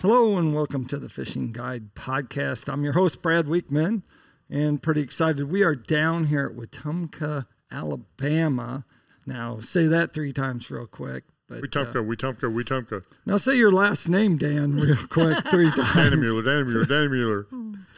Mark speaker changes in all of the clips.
Speaker 1: Hello and welcome to the Fishing Guide Podcast. I'm your host, Brad Weekman, and pretty excited. We are down here at Wetumpka, Alabama. Now, say that 3 times real quick. But,
Speaker 2: Wetumpka.
Speaker 1: Now say your last name, Dan, real quick 3 times.
Speaker 2: Danny Mueller.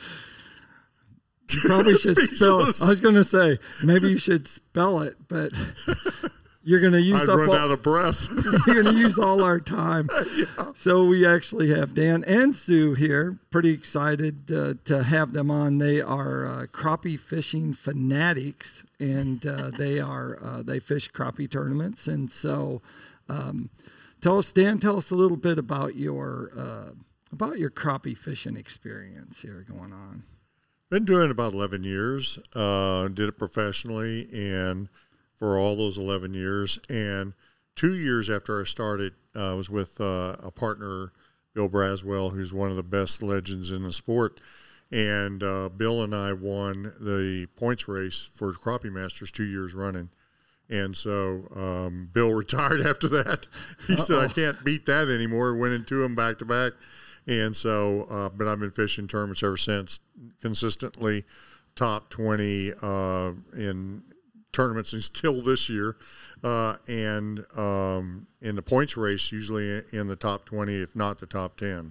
Speaker 1: You probably should spell it. I was going to say, maybe you should spell it, but you're going to use
Speaker 2: I'd run out of breath.
Speaker 1: You're going to use all our time. Yeah. So we actually have Dan and Sue here. Pretty excited to have them on. They are crappie fishing fanatics, and they fish crappie tournaments. And so tell us a little bit about your crappie fishing experience here going on.
Speaker 2: Been doing it about 11 years. Did it professionally and for all those 11 years. And 2 years after I started, I was with a partner, Bill Braswell, who's one of the best legends in the sport. And Bill and I won the points race for Crappie Masters 2 years running. And so Bill retired after that. He said, I can't beat that anymore. Went into them back to back. And so, but I've been fishing tournaments ever since, consistently top 20 in tournaments until this year. And in the points race, usually in the top 20, if not the top 10.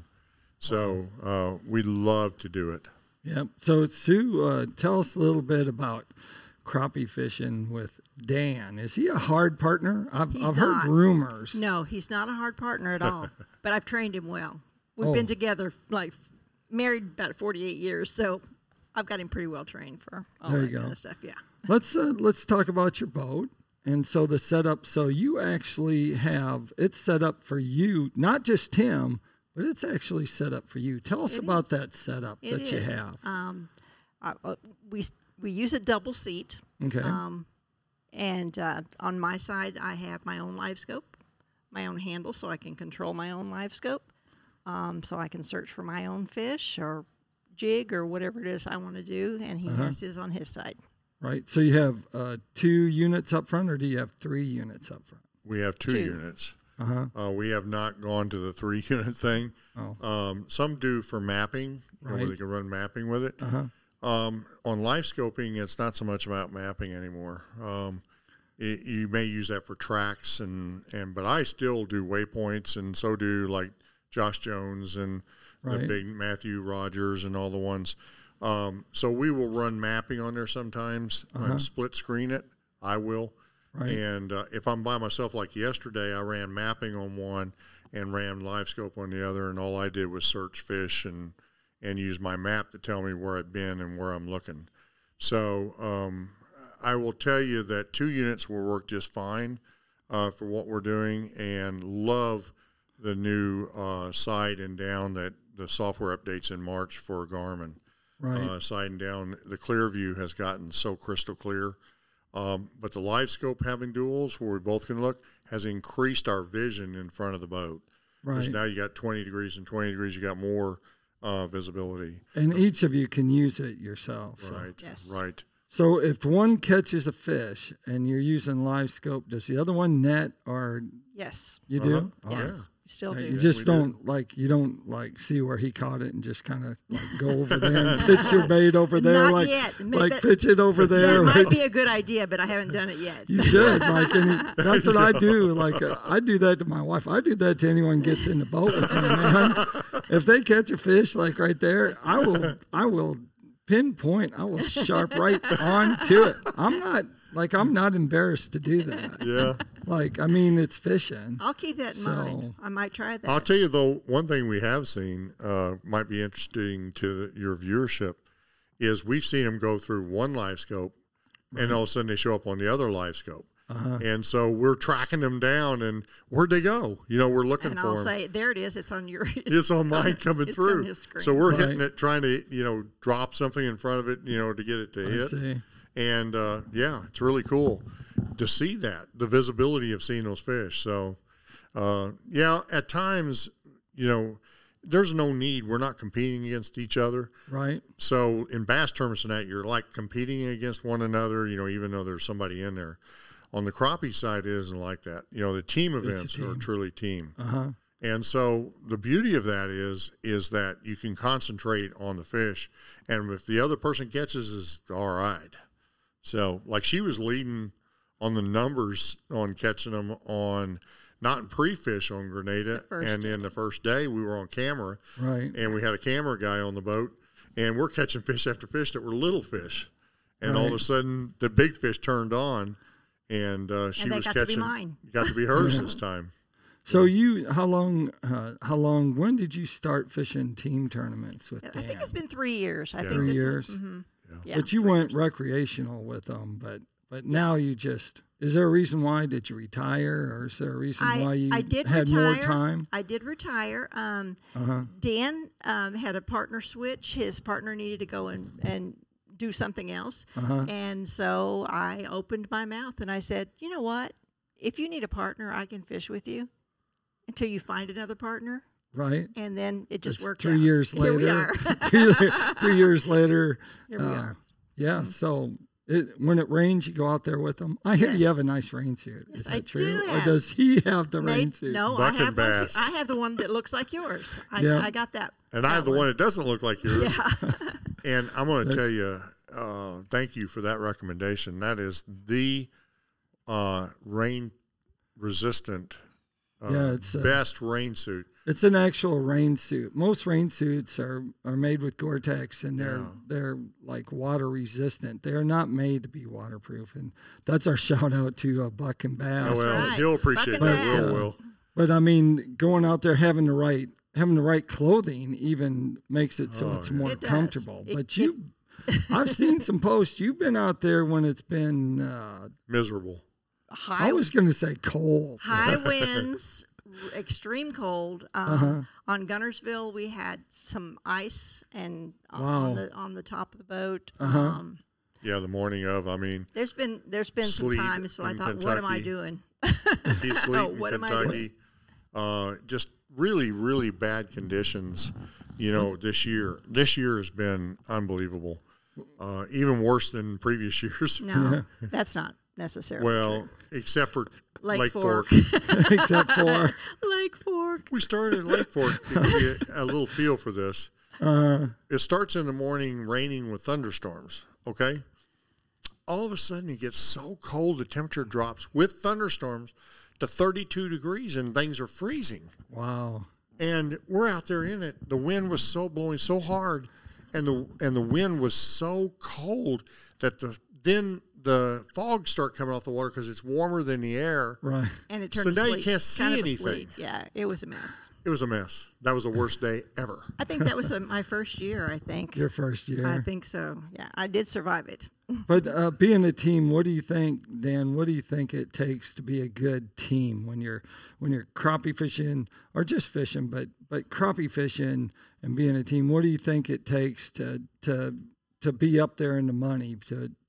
Speaker 2: So we love to do it.
Speaker 1: Yeah. So Sue, tell us a little bit about crappie fishing with Dan. Is he a hard partner? I've heard rumors.
Speaker 3: No, he's not a hard partner at all, but I've trained him well. We've been together, married about 48 years, so I've got him pretty well trained for all that kind of stuff, yeah.
Speaker 1: Let's talk about your boat. And so the setup, so you actually have, it's set up for you, not just him, but it's actually set up for you. Tell us about that setup that you have.
Speaker 3: We use a double seat.
Speaker 1: Okay.
Speaker 3: And on my side, I have my own live scope, my own handle, so I can control my own live scope. So I can search for my own fish or jig or whatever it is I want to do, and he has his on his side.
Speaker 1: Right. So you have 2 units up front, or do you have 3 units up front?
Speaker 2: We have 2 units. We have not gone to the 3-unit thing. Some do for mapping, where they can run mapping with it. On live scoping, it's not so much about mapping anymore. You may use that for tracks, but I still do waypoints, and so do like Josh Jones and the big Matthew Rogers and all the ones. So we will run mapping on there sometimes and split screen it. I will. Right. And if I'm by myself, like yesterday, I ran mapping on one and ran live scope on the other, and all I did was search fish and use my map to tell me where I'd been and where I'm looking. So I will tell you that 2 units will work just fine for what we're doing, and love the new side and down that the software updates in March for Garmin. Right. Side and down, the clear view has gotten so crystal clear. But the live scope having duals where we both can look has increased our vision in front of the boat. Right. Because now you got 20 degrees and 20 degrees, you got more visibility.
Speaker 1: And each of you can use it yourself. So.
Speaker 2: Right.
Speaker 3: Yes.
Speaker 2: Right.
Speaker 1: So if one catches a fish and you're using live scope, does the other one net or?
Speaker 3: Yes.
Speaker 1: You do?
Speaker 3: Oh, yes. You still do.
Speaker 1: You just don't see where he caught it and just kind of go over there and pitch your bait over there.
Speaker 3: Not yet.
Speaker 1: Pitch it over there.
Speaker 3: That might be a good idea, but I haven't done it yet.
Speaker 1: You should. That's what I do. I do that to my wife. I do that to anyone who gets in the boat with me, man. If they catch a fish right there, I will pinpoint. I will sharp right onto it. I'm not embarrassed to do that.
Speaker 2: Yeah.
Speaker 1: It's fishing.
Speaker 3: I'll keep that in mind. I might try that.
Speaker 2: I'll tell you, though, one thing we have seen might be interesting to your viewership is we've seen them go through one live scope, and all of a sudden they show up on the other live scope. And so we're tracking them down, and where'd they go? We're looking for them.
Speaker 3: And I'll say, there it is. It's on your.
Speaker 2: It's on mine coming through.
Speaker 3: On his screen.
Speaker 2: So we're hitting it, trying to, drop something in front of it, to get it to hit.
Speaker 1: See.
Speaker 2: And, it's really cool to see that, the visibility of seeing those fish. So, at times, there's no need. We're not competing against each other.
Speaker 1: Right.
Speaker 2: So in bass tournaments and that, you're like competing against one another, even though there's somebody in there. On the crappie side, it isn't like that. The team events are truly team. And so the beauty of that is that you can concentrate on the fish, and if the other person catches, is all right. So like she was leading on the numbers on catching them on not in pre-fish on Grenada, and then the first day we were on camera,
Speaker 1: right?
Speaker 2: And we had a camera guy on the boat, and we're catching fish after fish that were little fish, and all of a sudden the big fish turned on, and she was catching. Got to be hers this time.
Speaker 1: So how long, when did you start fishing team tournaments with Dan?
Speaker 3: I think it's been 3 years. I think
Speaker 1: 3 years.
Speaker 3: Yeah,
Speaker 1: but you went recreational with them, but now you just, is there a reason why? Did you retire, or is there a reason why you had more time?
Speaker 3: I did retire. Dan had a partner switch. His partner needed to go and do something else. And so I opened my mouth and I said, you know what? If you need a partner, I can fish with you until you find another partner.
Speaker 1: Right.
Speaker 3: And then it just worked
Speaker 1: 3
Speaker 3: out.
Speaker 1: years later.
Speaker 3: Here we are.
Speaker 1: 3 years later.
Speaker 3: Here we are.
Speaker 1: Yeah. So when it rains, you go out there with them. I hear you have a nice rain suit.
Speaker 3: Yes,
Speaker 1: Is that
Speaker 3: I
Speaker 1: true?
Speaker 3: do have.
Speaker 1: Or does he have the rain suit?
Speaker 3: No, I have one too. I have the one that looks like yours. I got that.
Speaker 2: And I have the one that doesn't look like yours.
Speaker 3: Yeah.
Speaker 2: And I'm going to tell you, thank you for that recommendation. That is the rain resistant it's best rain suit.
Speaker 1: It's an actual rain suit. Most rain suits are made with Gore-Tex, and they're like water resistant. They're not made to be waterproof, and that's our shout out to Buck and Bass.
Speaker 2: Oh, well, he'll appreciate that. Will.
Speaker 1: But I mean, going out there having the right clothing even makes it so it's more comfortable. But I've seen some posts. You've been out there when it's been
Speaker 2: miserable.
Speaker 1: I was going to say cold.
Speaker 3: High winds, extreme cold. On Gunnersville, we had some ice and on the top of the boat.
Speaker 2: Yeah, the morning of. I mean,
Speaker 3: there's been some times when I thought,
Speaker 2: Kentucky.
Speaker 3: what am I doing?
Speaker 2: What am I doing? Just really, really bad conditions. This year. This year has been unbelievable. Even worse than previous years.
Speaker 3: No, that's not necessarily
Speaker 2: true. Except for Lake Fork.
Speaker 1: Except for
Speaker 3: Lake Fork.
Speaker 2: We started at Lake Fork to give you a little feel for this. It starts in the morning raining with thunderstorms, okay? All of a sudden it gets so cold the temperature drops with thunderstorms to 32 degrees and things are freezing.
Speaker 1: Wow.
Speaker 2: And we're out there in it. The wind was blowing so hard and the wind was so cold that then the fog start coming off the water because it's warmer than the air.
Speaker 1: Right.
Speaker 3: And it turns
Speaker 2: so now you can't see anything.
Speaker 3: Sleep. Yeah, it was a mess.
Speaker 2: It was a mess. That was the worst day ever.
Speaker 3: I think that was my first year, I think.
Speaker 1: Your first year.
Speaker 3: I think so. Yeah, I did survive it.
Speaker 1: But being a team, what do you think, Dan, what do you think it takes to be a good team when you're crappie fishing or just fishing, but crappie fishing and being a team? What do you think it takes to be up there in the money,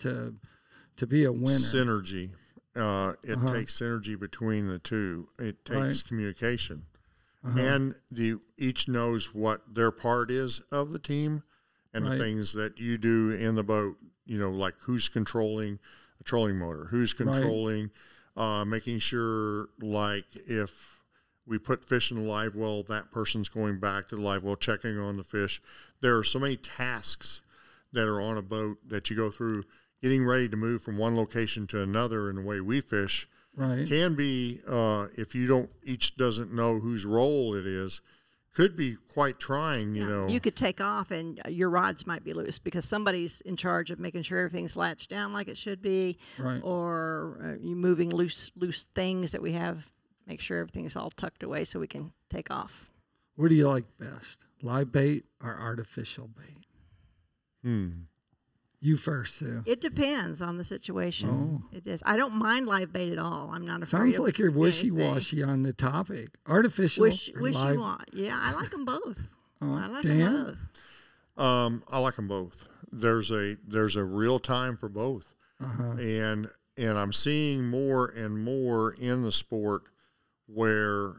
Speaker 1: to be a winner?
Speaker 2: Synergy. It takes synergy between the two. It takes communication. And each knows what their part is of the team and the things that you do in the boat, like who's controlling the trolling motor, who's controlling, making sure, like if we put fish in the live well, that person's going back to the live well, checking on the fish. There are so many tasks that are on a boat that you go through. Getting ready to move from one location to another in the way we fish can be, if each doesn't know whose role it is, could be quite trying,
Speaker 3: You could take off and your rods might be loose because somebody's in charge of making sure everything's latched down like it should be, or you moving loose things that we have, make sure everything's all tucked away so we can take off.
Speaker 1: What do you like best, live bait or artificial bait? You first, Sue.
Speaker 3: It depends on the situation. It is. I don't mind live bait at all. I'm not afraid.
Speaker 1: Sounds like you're wishy-washy on the topic. Artificial or live?
Speaker 3: Yeah, I like them both. I like
Speaker 1: Dan?
Speaker 3: them both.
Speaker 2: I like them both. There's a real time for both, and I'm seeing more and more in the sport where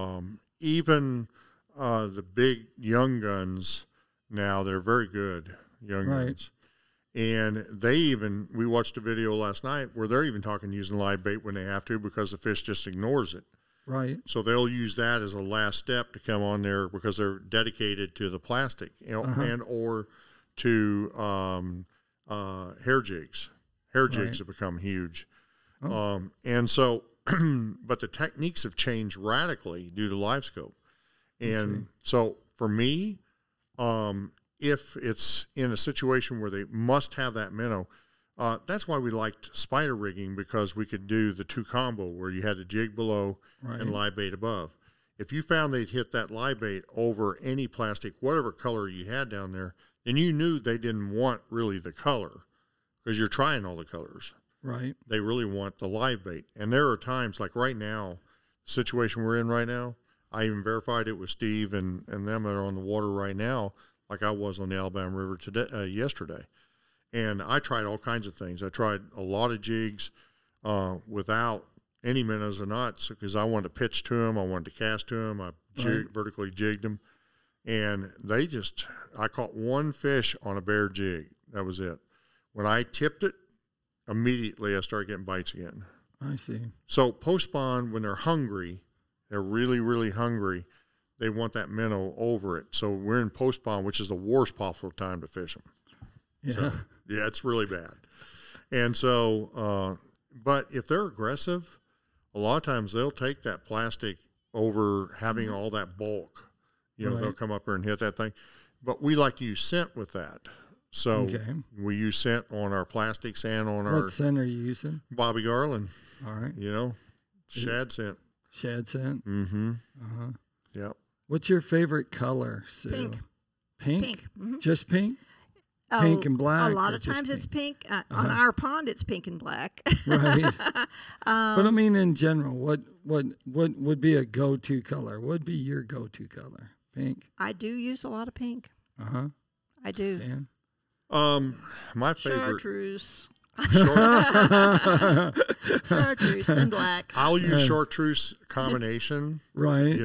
Speaker 2: even the big young guns now, they're very good young guns. And we watched a video last night where they're even talking using live bait when they have to because the fish just ignores it.
Speaker 1: Right.
Speaker 2: So they'll use that as a last step to come on there because they're dedicated to the plastic, and or to hair jigs. Hair jigs have become huge. And so, but the techniques have changed radically due to LiveScope. And so for me, if it's in a situation where they must have that minnow, that's why we liked spider rigging, because we could do the 2 combo where you had the jig below and live bait above. If you found they'd hit that live bait over any plastic, whatever color you had down there, then you knew they didn't want really the color, because you're trying all the colors.
Speaker 1: Right.
Speaker 2: They really want the live bait. And there are times, like right now, the situation we're in right now, I even verified it with Steve and them that are on the water right now, like I was on the Alabama River yesterday. And I tried all kinds of things. I tried a lot of jigs without any minnows or knots, because I wanted to pitch to them. I wanted to cast to them. I vertically jigged them. And I caught 1 fish on a bare jig. That was it. When I tipped it, immediately I started getting bites again.
Speaker 1: I see.
Speaker 2: So post-spawn, when they're hungry, they're really, really hungry, they want that minnow over it. So we're in post-spawn, which is the worst possible time to fish them.
Speaker 1: Yeah.
Speaker 2: So, yeah, it's really bad. And so, but if they're aggressive, a lot of times they'll take that plastic over having all that bulk. They'll come up here and hit that thing. But we like to use scent with that. So we use scent on our plastics and on our...
Speaker 1: What scent are you using?
Speaker 2: Bobby Garland.
Speaker 1: All right.
Speaker 2: Shad scent.
Speaker 1: Shad scent?
Speaker 2: Mm-hmm. Yep.
Speaker 1: What's your favorite color, Sue?
Speaker 3: Pink.
Speaker 1: Pink?
Speaker 3: Mm-hmm.
Speaker 1: Just pink? Pink and black?
Speaker 3: A lot of times it's pink. On our pond, it's pink and black.
Speaker 1: Right. But I mean, in general, what would be a go-to color? What would be your go-to color? Pink?
Speaker 3: I do use a lot of pink. I do.
Speaker 1: Dan?
Speaker 2: My favorite...
Speaker 3: Chartreuse.
Speaker 2: Short,
Speaker 3: Chartreuse and black.
Speaker 2: I'll use chartreuse combination.
Speaker 1: Right.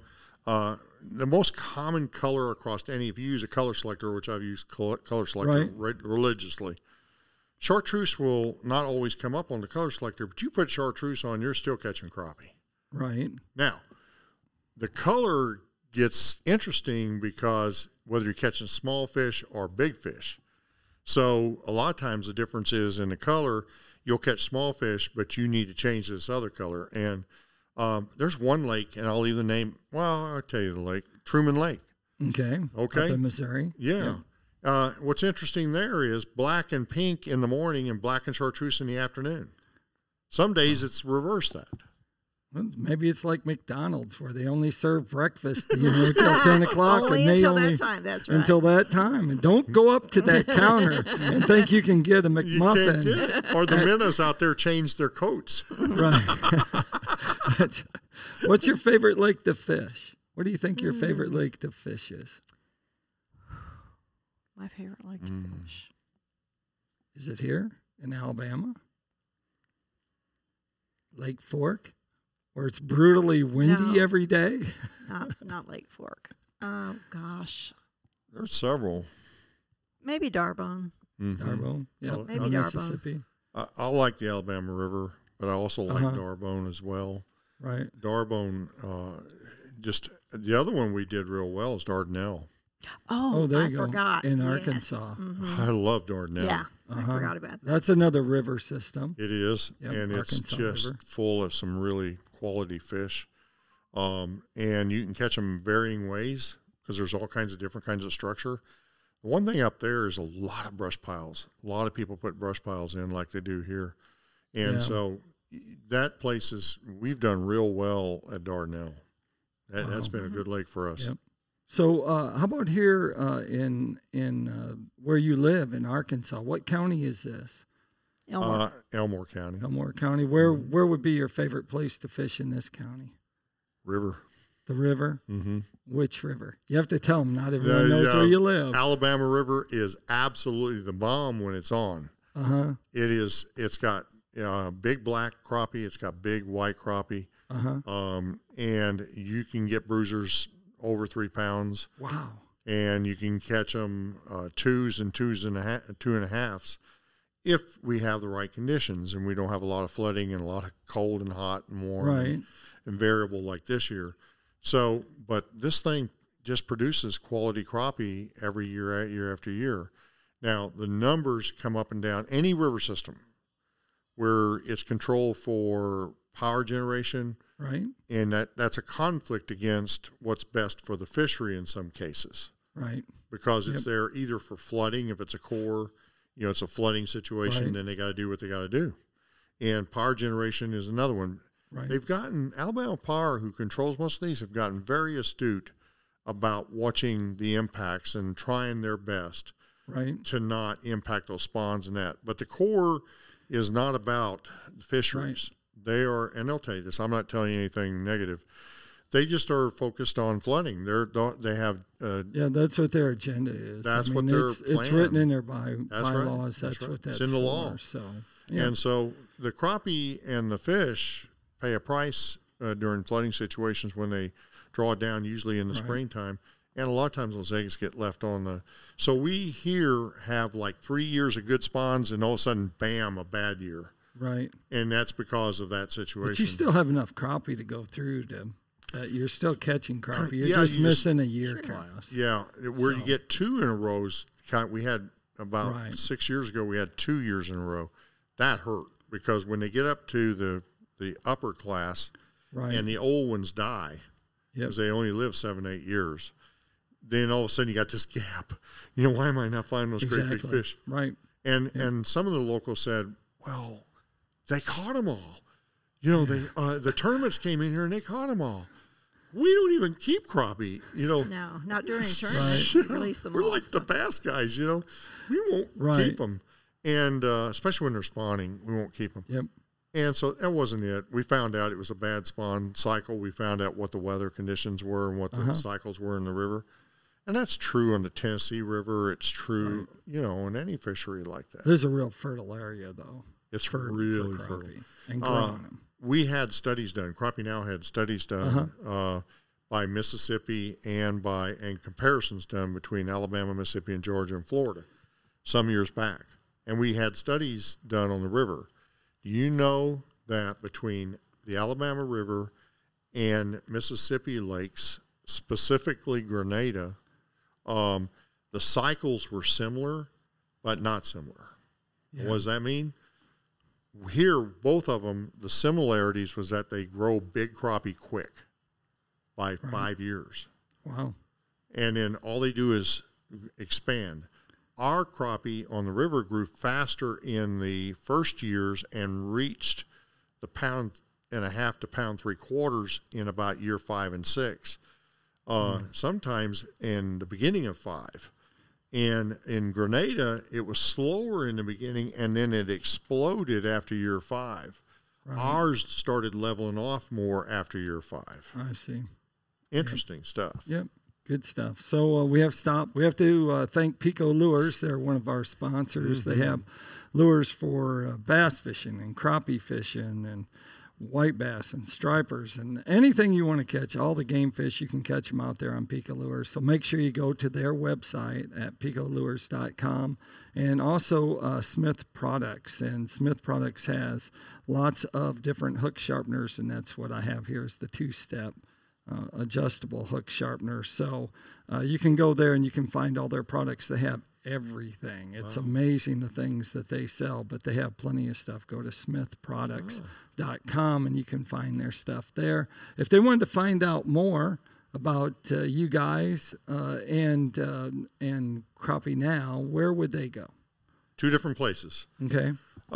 Speaker 2: The most common color across any, if you use a color selector, which I've used color selector religiously, chartreuse will not always come up on the color selector, but you put chartreuse on, you're still catching crappie.
Speaker 1: Right.
Speaker 2: Now, the color gets interesting because whether you're catching small fish or big fish. So a lot of times the difference is in the color, you'll catch small fish, but you need to change this other color. And there's one lake, and I'll leave the name. Well, I'll tell you the lake, Truman Lake.
Speaker 1: Okay. Up in Missouri.
Speaker 2: Yeah. What's interesting there is black and pink in the morning and black and chartreuse in the afternoon. Some days it's reverse that.
Speaker 1: Well, maybe it's like McDonald's where they only serve breakfast, till 10 o'clock.
Speaker 3: Only
Speaker 1: and they
Speaker 3: until
Speaker 1: only,
Speaker 3: that time, that's right.
Speaker 1: Until that time. And don't go up to that counter and think you can get a McMuffin.
Speaker 2: You can't get it. Or the minnows out there change their coats.
Speaker 1: Right. What's your favorite lake to fish? What do you think your favorite lake to fish is?
Speaker 3: My favorite lake to fish.
Speaker 1: Is it here in Alabama? Lake Fork? Where it's brutally windy every day?
Speaker 3: Not Lake Fork. Oh, gosh.
Speaker 2: There's several.
Speaker 3: Maybe Darbone.
Speaker 2: Mm-hmm.
Speaker 1: Darbone? Yeah,
Speaker 3: maybe Darbone.
Speaker 1: Mississippi.
Speaker 2: I like the Alabama River, but I also like Darbone as well.
Speaker 1: Right.
Speaker 2: Darbone, just the other one we did real well is Dardanelle.
Speaker 3: Oh,
Speaker 1: there
Speaker 3: I
Speaker 1: you go.
Speaker 3: forgot.
Speaker 1: In
Speaker 3: Yes.
Speaker 1: Arkansas.
Speaker 3: Mm-hmm.
Speaker 2: I love Dardanelle.
Speaker 3: Yeah, I forgot about that.
Speaker 1: That's another river system.
Speaker 2: It is,
Speaker 1: Yep,
Speaker 2: and it's
Speaker 1: Arkansas
Speaker 2: just
Speaker 1: River.
Speaker 2: full of some really quality fish. And you can catch them varying ways because there's all kinds of different kinds of structure. The one thing up there is a lot of brush piles. A lot of people put brush piles in like they do here. And so that place we've done real well at Dardanelle. That's been a good lake for us.
Speaker 1: Yep. So how about here in where you live in Arkansas? What county is this?
Speaker 2: Elmore County.
Speaker 1: Elmore County. Where would be your favorite place to fish in this county?
Speaker 2: River.
Speaker 1: The river?
Speaker 2: Mm-hmm.
Speaker 1: Which river? You have to tell them. Not everyone knows where you live.
Speaker 2: Alabama River is absolutely the bomb when it's on. It's got big black crappie. It's got big white crappie. And you can get bruisers over 3 pounds.
Speaker 1: Wow.
Speaker 2: And you can catch them 2s and 2.5s if we have the right conditions and we don't have a lot of flooding and a lot of cold and hot and warm.
Speaker 1: Right.
Speaker 2: and variable like this year. So, but this thing just produces quality crappie every year, year after year. Now, the numbers come up and down. Any river system where it's controlled for power generation,
Speaker 1: right,
Speaker 2: and that's a conflict against what's best for the fishery in some cases.
Speaker 1: Right.
Speaker 2: Because it's there either for flooding, if it's a core, it's a flooding situation,
Speaker 1: right.
Speaker 2: then they got to do what they got to do. And power generation is another one.
Speaker 1: Right.
Speaker 2: They've gotten, Alabama Power, who controls most of these, have gotten very astute about watching the impacts and trying their best
Speaker 1: right.
Speaker 2: to not impact those spawns and that. But the core is not about fisheries. Right. They are, and they'll tell you this, I'm not telling you anything negative. They just are focused on flooding. They have
Speaker 1: that's what their agenda is.
Speaker 2: That's what their plan.
Speaker 1: It's written in their bylaws.
Speaker 2: Right.
Speaker 1: That's what that's
Speaker 2: it's in the
Speaker 1: for,
Speaker 2: law.
Speaker 1: So,
Speaker 2: and so the crappie and the fish pay a price during flooding situations when they draw down, usually in the springtime. And a lot of times those eggs get left on the. So we here have like 3 years of good spawns, and all of a sudden, bam, a bad year.
Speaker 1: Right.
Speaker 2: And that's because of that situation.
Speaker 1: But you still have enough crappie to go through that you're still catching crappie. You're just missing a year class.
Speaker 2: Yeah, where you get 2 in a row is we had about 6 years ago. We had 2 years in a row. That hurt because when they get up to the upper class, and the old ones die because they only live 7-8 years. Then all of a sudden you got this gap. Why am I not finding those great big fish?
Speaker 1: Right.
Speaker 2: And some of the locals said, well, they caught them all. The tournaments came in here and they caught them all. We don't even keep crappie,
Speaker 3: No, not during tournaments. Right. Release them
Speaker 2: We're
Speaker 3: all,
Speaker 2: like the bass guys, We won't keep them. And especially when they're spawning, we won't keep them.
Speaker 1: Yep.
Speaker 2: And so that wasn't it. We found out it was a bad spawn cycle. We found out what the weather conditions were and what the cycles were in the river. And that's true on the Tennessee River. It's true, in any fishery like that.
Speaker 1: There's a real fertile area, though.
Speaker 2: It's really fertile.
Speaker 1: And growing them.
Speaker 2: We had studies done. Crappie Now had studies done by Mississippi and comparisons done between Alabama, Mississippi, and Georgia and Florida some years back. And we had studies done on the river. You know that between the Alabama River and Mississippi lakes, specifically Grenada, the cycles were similar, but not similar. Yeah. What does that mean? Here, both of them, the similarities was that they grow big crappie quick by 5 years.
Speaker 1: Wow.
Speaker 2: And then all they do is expand. Our crappie on the river grew faster in the first years and reached the 1.5 pounds to 1.75 pounds in about year 5 and 6. Sometimes in the beginning of 5. And in Grenada, it was slower in the beginning, and then it exploded after year 5. Right. Ours started leveling off more after year 5.
Speaker 1: I see.
Speaker 2: Interesting stuff.
Speaker 1: Yep. Good stuff. So we have to thank Pico Lures. They're one of our sponsors. They have lures for bass fishing and crappie fishing and white bass and stripers and anything you want to catch. All the game fish, you can catch them out there on Pico Lures. So make sure you go to their website at picolures.com, and also Smith Products. And Smith Products has lots of different hook sharpeners, and that's what I have here is the 2-step adjustable hook sharpener. So you can go there and you can find all their products. They have everything. It's amazing the things that they sell, but they have plenty of stuff. Go to smithproducts.com and you can find their stuff there. If they wanted to find out more about you guys and Crappie Now, where would they go?
Speaker 2: 2 different places.
Speaker 1: Okay.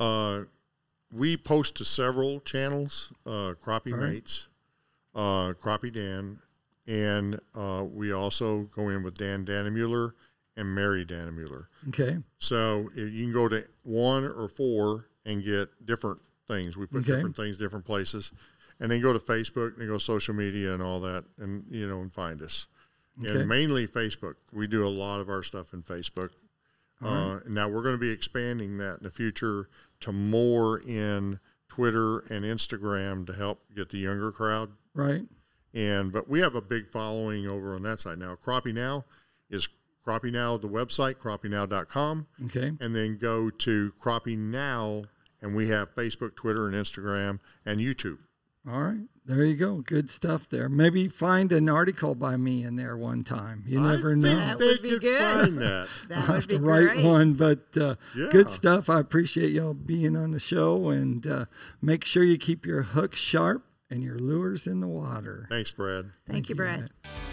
Speaker 2: We post to several channels, Crappie Mates, Crappie Dan, and we also go in with Dan Dannemuller and Mary Dannemuller.
Speaker 1: Okay.
Speaker 2: So you can go to 1 or 4 and get different things. We put different things, different places. And then go to Facebook and go social media and all that and, and find us. Okay. And mainly Facebook. We do a lot of our stuff in Facebook. Now we're going to be expanding that in the future to more in Twitter and Instagram to help get the younger crowd.
Speaker 1: Right.
Speaker 2: But we have a big following over on that side now. Crappie Now is Crappie Now, the website, crappienow.com.
Speaker 1: Okay.
Speaker 2: And then go to Crappie Now, and we have Facebook, Twitter, and Instagram, and YouTube.
Speaker 1: All right. There you go. Good stuff there. Maybe find an article by me in there one time. You never know.
Speaker 3: That would be good.
Speaker 2: Find that.
Speaker 3: That
Speaker 1: I'll have to write one, but good stuff. I appreciate y'all being on the show, and make sure you keep your hooks sharp and your lures in the water.
Speaker 2: Thanks, Brad.
Speaker 3: Thank you, Brad.
Speaker 1: Matt.